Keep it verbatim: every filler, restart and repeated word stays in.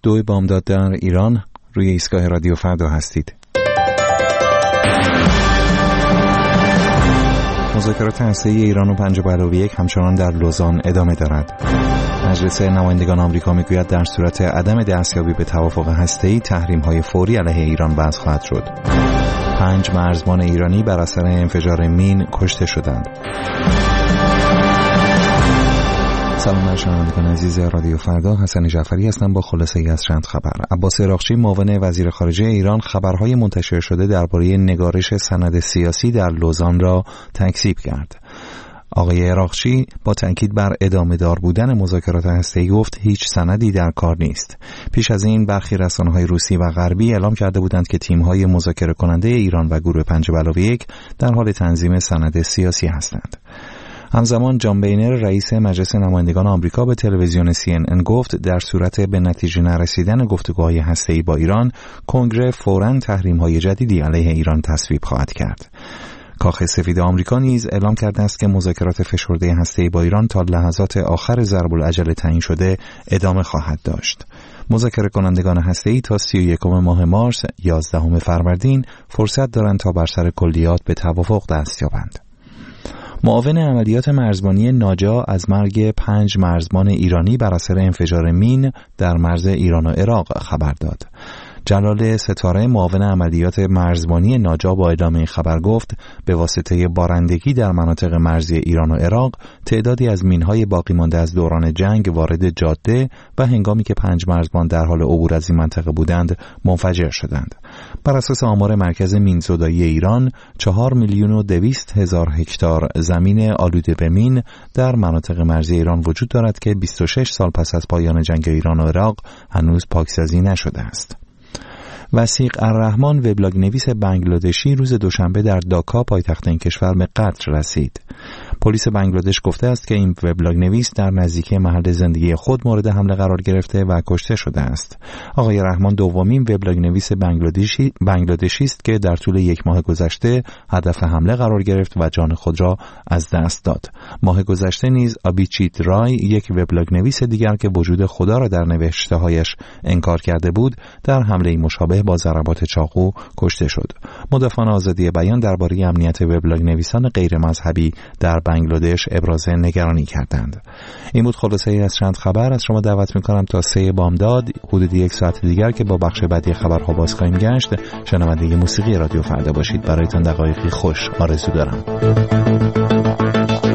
دو بامداد در ایران. روی ایستگاه رادیو فردا هستید. مذاکرات هسته‌ای ایران و پنج و علاوه یک همچنان در لوزان ادامه دارد. مجلس نمایندگان آمریکا میگوید در صورت عدم دستیابی به توافق هسته‌ای تحریم‌های فوری علیه ایران وضع خواهد شد. پنج مرزبان ایرانی بر اثر انفجار مین کشته شدند. سلام بر شنوندگان عزیز رادیو فردا، حسن جعفری هستم با خلاصه‌ای از چند خبر. عباس عراقچی معاون وزیر خارجه ایران خبرهای منتشر شده درباره نگارش سند سیاسی در لوزان را تکذیب کرد. آقای عراقچی با تاکید بر ادامه دار بودن مذاکرات هسته‌ای گفت هیچ سندی در کار نیست. پیش از این برخی رسانه‌های روسی و غربی اعلام کرده بودند که تیم‌های مذاکره کننده ایران و گروه پنج به علاوه یک در حال تنظیم سند سیاسی هستند. همزمان جان بینر رئیس مجلس نمایندگان آمریکا به تلویزیون سی ان ان گفت در صورت به نتیجه نرسیدن گفتگوهای هسته‌ای با ایران، کنگره فوراً تحریم‌های جدیدی علیه ایران تصویب خواهد کرد. کاخ سفید آمریکا نیز اعلام کرده است که مذاکرات فشرده هسته‌ای با ایران تا لحظات آخر ضرب العجل تعیین شده ادامه خواهد داشت. مذاکره کنندگان هسته‌ای تا سی و یکم ماه مارس یازدهم فروردین فرصت دارند تا بر سر کلیات به توافق دست یابند. معاون عملیات مرزبانی ناجا از مرگ پنج مرزبان ایرانی بر اثر انفجار مین در مرز ایران و عراق خبر داد. جلال ستاره معاون عملیات مرزبانی ناجا با ادامه خبر گفت به واسطه بارندگی در مناطق مرزی ایران و عراق تعدادی از مین‌های باقی مانده از دوران جنگ وارد جاده و هنگامی که پنج مرزبان در حال عبور از این منطقه بودند منفجر شدند. بر اساس آمار مرکز مینزدایی ایران، چهار میلیون و دویست هزار هکتار زمین آلوده به مین در مناطق مرزی ایران وجود دارد که بیست و شش سال پس از پایان جنگ ایران و عراق هنوز پاکسازی نشده است. وثیق الرحمن وبلاگ نویس بنگلادشی روز دوشنبه در داکا پایتخت این کشور به قتل رسید. پلیس بنگلادش گفته است که این وبلاگ نویس در نزدیکی محل زندگی خود مورد حمله قرار گرفته و کشته شده است. آقای رحمان دومین وبلاگ نویس بنگلادشی بنگلادشی است که در طول یک ماه گذشته هدف حمله قرار گرفت و جان خود را از دست داد. ماه گذشته نیز آبیچیت رای، یک وبلاگ نویس دیگر که وجود خدا را در نوشته‌هایش انکار کرده بود، در حمله مشابه با ضربات چاقو کشته شد. مدافعان آزادی بیان درباره امنیت وبلاگ نویسان غیر مذهبی در بنگلادش ابراز نگرانی کردند. این بود خلاصه ای از چند خبر. از شما دعوت می‌کنم تا سه بامداد حدود یک ساعت دیگر که با بخش بعدی خبرها باز خواهیم گشت شنونده موسیقی رادیو فردا باشید. برایتان دقایقی خوش آرزو دارم.